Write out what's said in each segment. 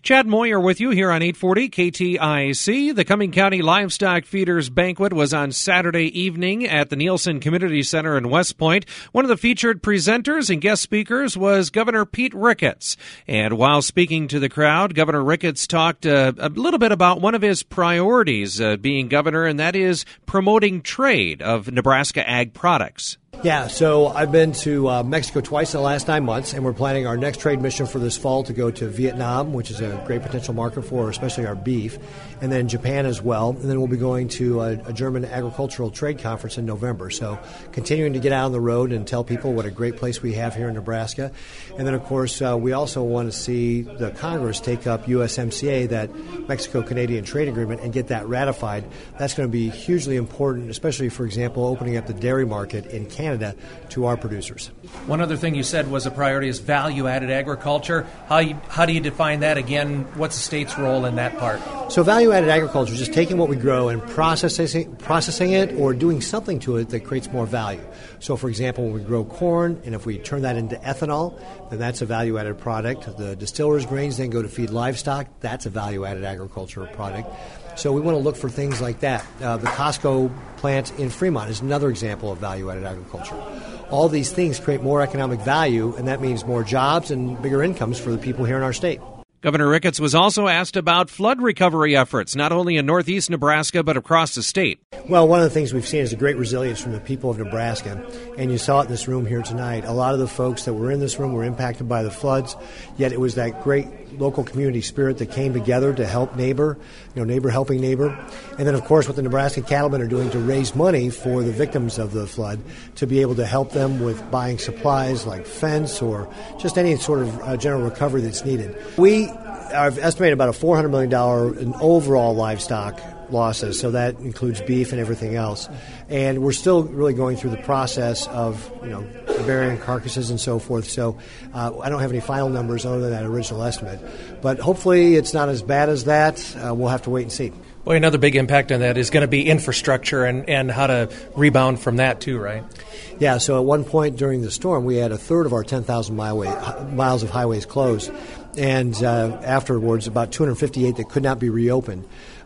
Chad Moyer with you here on 840 KTIC. The Cumming County Livestock Feeders Banquet was on Saturday evening at the Nielsen Community Center in West Point. One of the featured presenters and guest speakers was Governor Pete Ricketts. And while speaking to the crowd, Governor Ricketts talked a little bit about one of his priorities being governor, and that is promoting trade of Nebraska ag products. Yeah, so I've been to Mexico twice in the last 9 months, and we're planning our next trade mission for this fall to go to Vietnam, which is a great potential market for especially our beef, and then Japan as well. And then we'll be going to a German agricultural trade conference in November. So continuing to get out on the road and tell people what a great place we have here in Nebraska. And then, of course, we also want to see the Congress take up USMCA, that Mexico-Canadian trade agreement, and get that ratified. That's going to be hugely important, especially, for example, opening up the dairy market in Canada to our producers. One other thing you said was a priority is value-added agriculture. How do you define that again? What's the state's role in that part? So value-added agriculture is just taking what we grow and processing it or doing something to it that creates more value. So, for example, when we grow corn, and if we turn that into ethanol, then that's a value-added product. The distillers' grains then go to feed livestock. That's a value-added agricultural product. So we want to look for things like that. The Costco plant in Fremont is another example of value-added agriculture. All these things create more economic value, and that means more jobs and bigger incomes for the people here in our state. Governor Ricketts was also asked about flood recovery efforts, not only in northeast Nebraska, but across the state. Well, one of the things we've seen is a great resilience from the people of Nebraska, and you saw it in this room here tonight. A lot of the folks that were in this room were impacted by the floods, yet it was that great local community spirit that came together to help neighbor helping neighbor. And then, of course, what the Nebraska cattlemen are doing to raise money for the victims of the flood, to be able to help them with buying supplies like fence or just any sort of general recovery that's needed. We I've estimated about a $400 million in overall livestock losses, so that includes beef and everything else. And we're still really going through the process of, burying carcasses and so forth. So I don't have any final numbers other than that original estimate. But hopefully it's not as bad as that. We'll have to wait and see. Boy, another big impact on that is going to be infrastructure and how to rebound from that too, right? Yeah, so at one point during the storm, we had a third of our 10,000 miles of highways closed. And afterwards, about 258 that could not be reopened.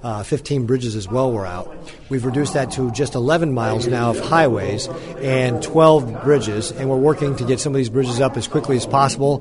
15 bridges as well were out. We've reduced that to just 11 miles now of highways and 12 bridges, and we're working to get some of these bridges up as quickly as possible.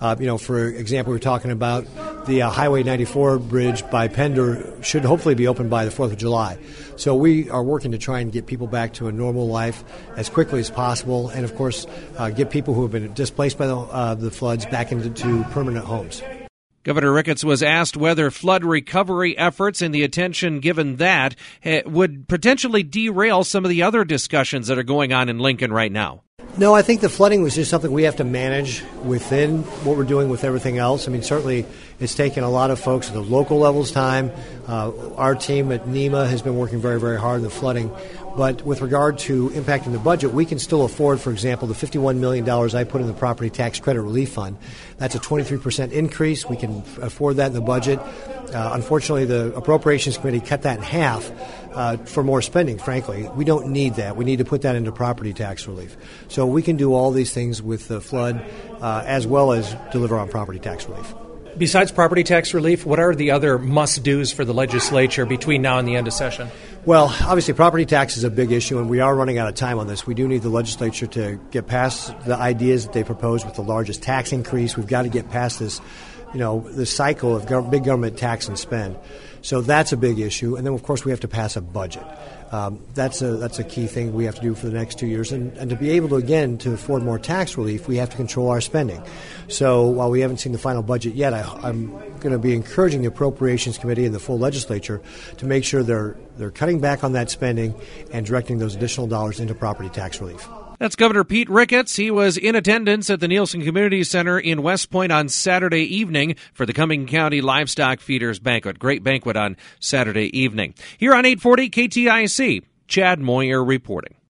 For example, we're talking about the Highway 94 bridge by Pender should hopefully be open by the 4th of July. So we are working to try and get people back to a normal life as quickly as possible, and of course, get people who have been displaced by the floods back into permanent homes. Governor Ricketts was asked whether flood recovery efforts and the attention given that would potentially derail some of the other discussions that are going on in Lincoln right now. No, I think the flooding was just something we have to manage within what we're doing with everything else. I mean, certainly it's taken a lot of folks at the local levels time. Our team at NEMA has been working very, very hard on the flooding. But with regard to impacting the budget, we can still afford, for example, the $51 million I put in the Property Tax Credit Relief Fund. That's a 23% increase. We can afford that in the budget. Unfortunately, the Appropriations Committee cut that in half for more spending, frankly. We don't need that. We need to put that into property tax relief. So we can do all these things with the flood as well as deliver on property tax relief. Besides property tax relief, what are the other must-dos for the legislature between now and the end of session? Well, obviously, property tax is a big issue, and we are running out of time on this. We do need the legislature to get past the ideas that they propose with the largest tax increase. We've got to get past this, this cycle of big government tax and spend. So that's a big issue. And then, of course, we have to pass a budget. That's a key thing we have to do for the next 2 years. And to be able to, again, to afford more tax relief, we have to control our spending. So while we haven't seen the final budget yet, I'm going to be encouraging the Appropriations Committee and the full legislature to make sure they're cutting back on that spending and directing those additional dollars into property tax relief. That's Governor Pete Ricketts. He was in attendance at the Nielsen Community Center in West Point on Saturday evening for the Cumming County Livestock Feeders Banquet. Great banquet on Saturday evening. Here on 840 KTIC, Chad Moyer reporting.